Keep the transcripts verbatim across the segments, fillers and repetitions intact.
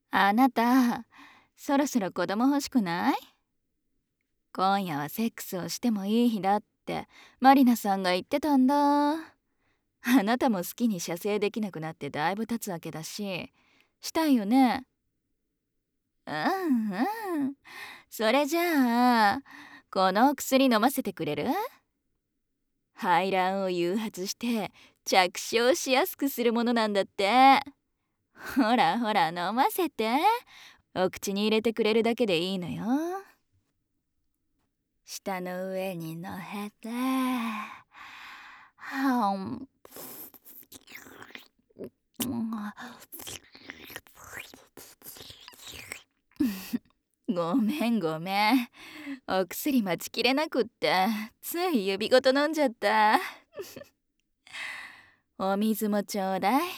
あなた、そろそろ子供欲しくない？今夜はセックスをしてもいい日だってマリナさんが言ってたんだ。あなたも好きに射精できなくなってだいぶ経つわけだし、したいよね。うんうん。それじゃあ、この薬飲ませてくれる？排卵を誘発して着床しやすくするものなんだって。ほらほら飲ませて。お口に入れてくれるだけでいいのよ。舌の上に乗せて、はんごめんごめん。お薬待ちきれなくってつい指ごと飲んじゃった。お水もちょうだい。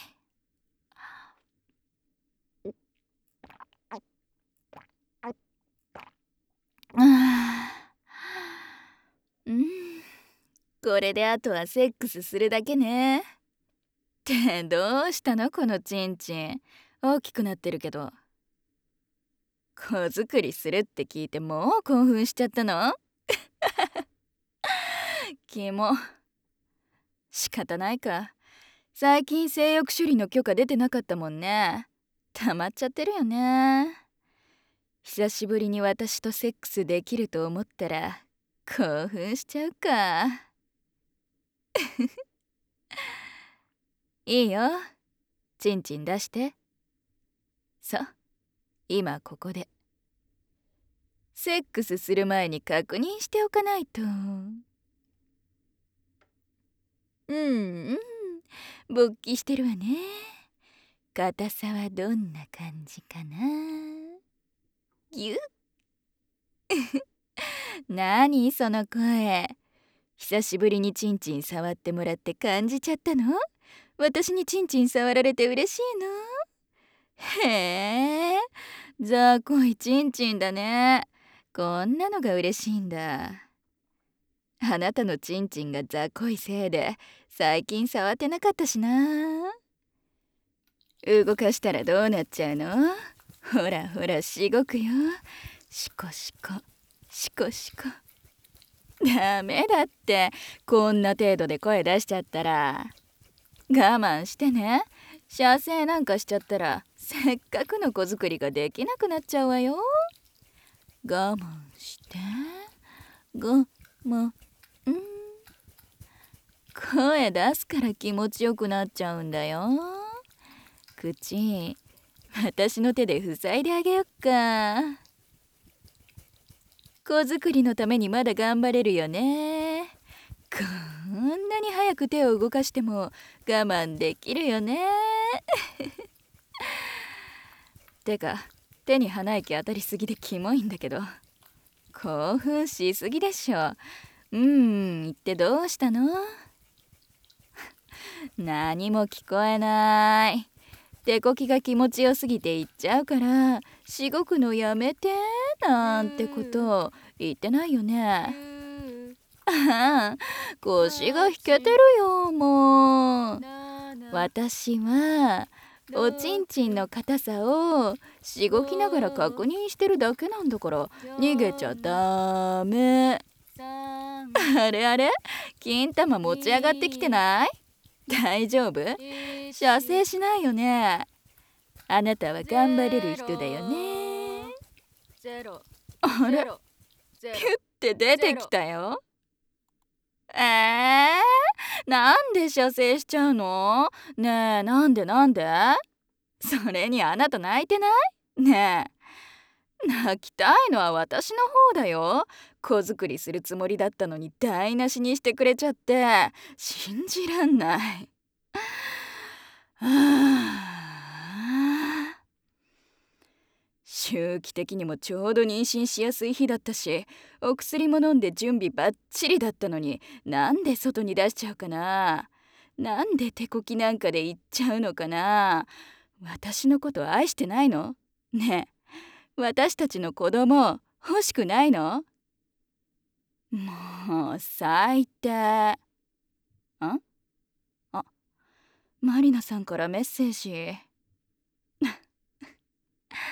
うん、これであとはセックスするだけね。ってどうしたのこのチンチン。大きくなってるけど。子作りするって聞いてもう興奮しちゃったの？キモ。仕方ないか。最近性欲処理の許可出てなかったもんね。溜まっちゃってるよね。久しぶりに私とセックスできると思ったら興奮しちゃうか。いいよ。チンチン出して。そう、今ここで。セックスする前に確認しておかないと。うんうん、勃起してるわね。硬さはどんな感じかな。ぎゅっなにその声。久しぶりにチンチン触ってもらって感じちゃったの？私にチンチン触られて嬉しいの？へえ、雑魚いチンチンだね。こんなのが嬉しいんだ。あなたのチンチンが雑魚いせいで最近触ってなかったしな。動かしたらどうなっちゃうの？ほらほらしごくよ。シコシコシコシコ。ダメだって、こんな程度で声出しちゃったら。我慢してね。射精なんかしちゃったらせっかくの子作りができなくなっちゃうわよ。我慢して我慢ん声出すから気持ちよくなっちゃうんだよ。口私の手で塞いであげよっか。子作りのためにまだ頑張れるよね。こんなに早く手を動かしても我慢できるよね。てか手に鼻息当たりすぎでキモいんだけど。興奮しすぎでしょ。うん言ってどうしたの？何も聞こえない。手こきが気持ちよすぎて言っちゃうからしごくのやめてなんてこと言ってないよね。ああ、腰が引けてるよもう。私はおちんちんの硬さをしごきながら確認してるだけなんだから逃げちゃダメ。あれあれ、金玉持ち上がってきてない？大丈夫？射精しないよね。あなたは頑張れる人だよね。あれ、ピュって出てきたよ。えー、なんで射精しちゃうの？ねえ、なんでなんで？それにあなた泣いてない？ねえ、泣きたいのは私の方だよ。子作りするつもりだったのに台無しにしてくれちゃって信じらんない。はあ、周期的にもちょうど妊娠しやすい日だったしお薬も飲んで準備バッチリだったのになんで外に出しちゃうかな。なんで手こきなんかで言っちゃうのかな。私のこと愛してないの？ねえ、私たちの子供欲しくないの？もう最低。ん？あ、マリナさんからメッセージ。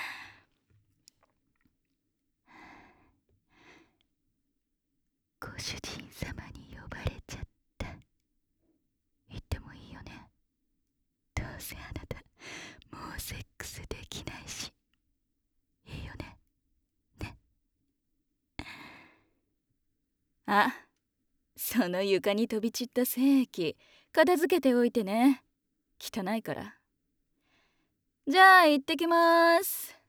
主人様に呼ばれちゃった。言ってもいいよね。どうせあなたもうセックスできないし。いいよね。ね。あ、その床に飛び散った精液片付けておいてね。汚いから。じゃあ行ってきます。